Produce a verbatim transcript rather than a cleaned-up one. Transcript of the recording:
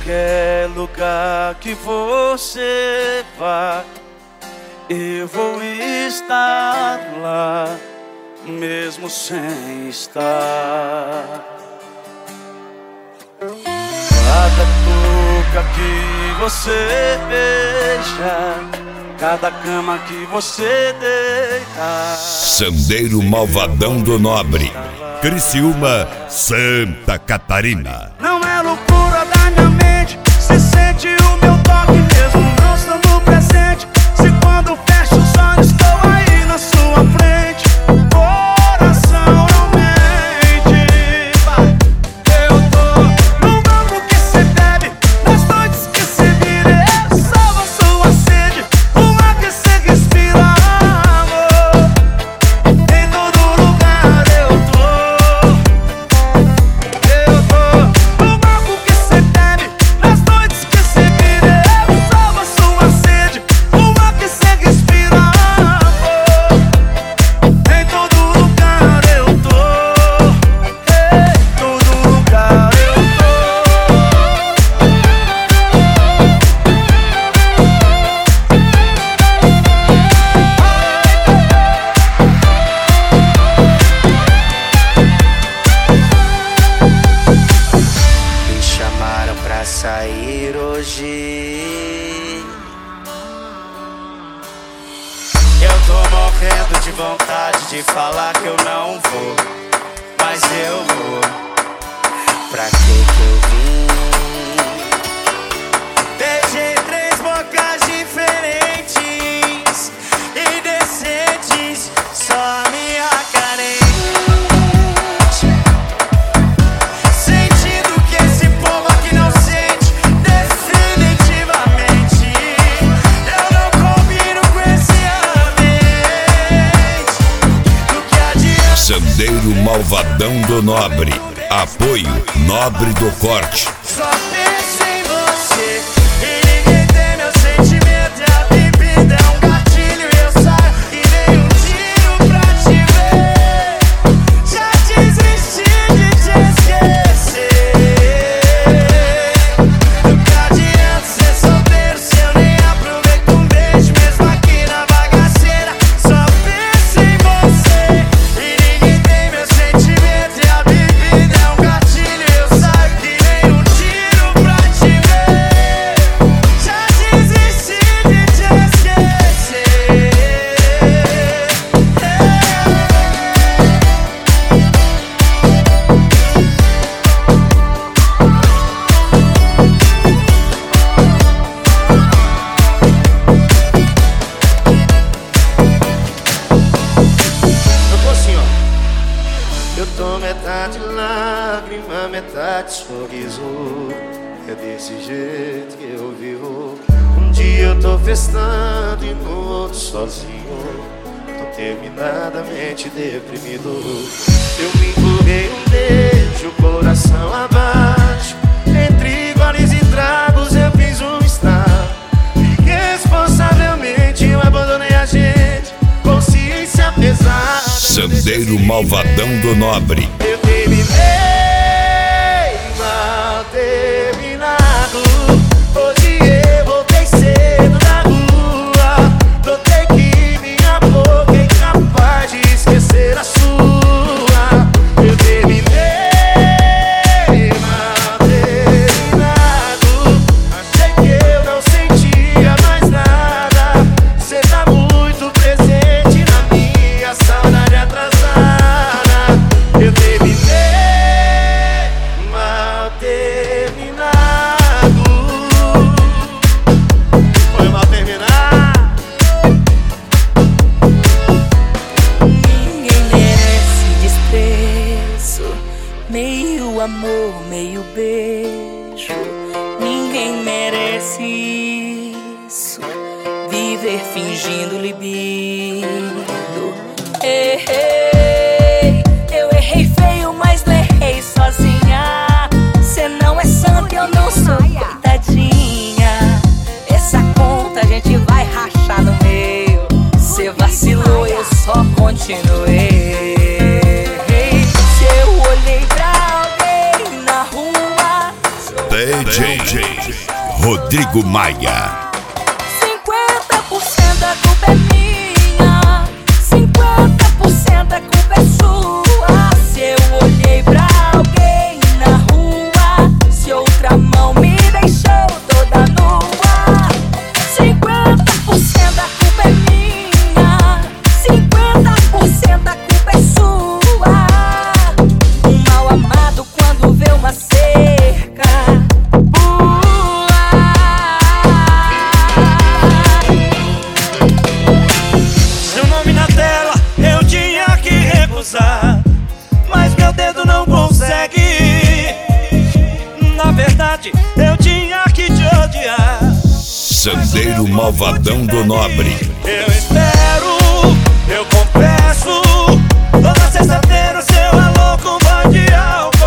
qualquer lugar que você vá, eu vou estar lá, mesmo sem estar. Cada touca que você beija, cada cama que você deita. Sandeiro Malvadão do Nobre, Criciúma, Santa Catarina. Não é loucura da minha mente, se sente o meu toque mesmo não estando presente. Se quando fecho os olhos estou aí na sua frente, coração não mente. Eu tô no mambo que cê bebe, nas noites que cê vira, eu salvo a sua sede, o ar que cê respira, amor. Em todo lugar eu tô, eu tô no mambo que cê bebe, nas noites que cê vira, eu salvo a sua sede, o ar que cê respira, amor. Em todo lugar eu tô, em todo lugar eu tô. Me chamaram pra sair hoje. Eu tô morrendo de vontade de falar que eu não vou, mas eu vou. Pra que que eu vim? Beijei três bocas diferentes, indecentes, só a minha carente. Sentindo que esse povo aqui não sente, definitivamente. Eu não combino com esse ambiente. Do que adianta? Sandeiro Malvadão do Nobre, apoio Nobre do Corte. Só penso em você e ninguém tem meu sentimento. E a bebida é um gatilho e eu saio e nem um tiro pra te ver. Já desisti de te esquecer. Do que adianta ser solteiro se eu nem aproveito um beijo, mesmo aqui na bagaceira. Só penso em você e ninguém tem meu sentimento. E a bebida é um gatilho e eu saio que nem um tiro pra te ver. Já desisti de te esquecer. Eu tô assim, ó. Eu tô metade lágrima, metade sorriso. É desse jeito que eu vivo. Um dia eu tô festando e no outro sozinho. Tô terminadamente deprimido. Eu me empurrei um beijo, coração abaixo. Entre goles e tragos eu fiz um estalo. Irresponsavelmente eu abandonei a gente, consciência pesada. Sandeiro Malvadão do Nobre, Eu terminei mal terminado. Hoje eu voltei cedo da rua. Notei que minha boca é incapaz de esquecer a sua. Eu terminei mal terminado. Achei que eu não sentia mais nada. Cê tá muito presente na minha saudade atrasada. Eu terminei mal terminado. Foi mal terminar. Ninguém merece desprezo, meio amor, meio beijo. Ninguém merece isso, viver fingindo libido. Errei, eu errei feio, mas não errei sozinha. Cê não é santo, eu não sou coitadinha. Essa conta a gente vai rachar no meio. Cê vacilou, eu só continuei. Se eu olhei pra alguém na rua, D J Rodrigo Maia. cinquenta por cento da culpa é minha, cinquenta por cento da culpa é sua. Se eu olhei pra alguém na rua, se outra mão me deixou toda nua. cinquenta por cento da culpa é minha, cinquenta por cento da culpa é sua. Um mal amado quando vê uma cerca pula. Seu nome na tela eu tinha que recusar, mas meu dedo não consegue. Na verdade eu tinha que te odiar. Sandeiro Malvadão do Nobre. Eu espero, eu confesso, toda sexta-feira o seu alô com bandial.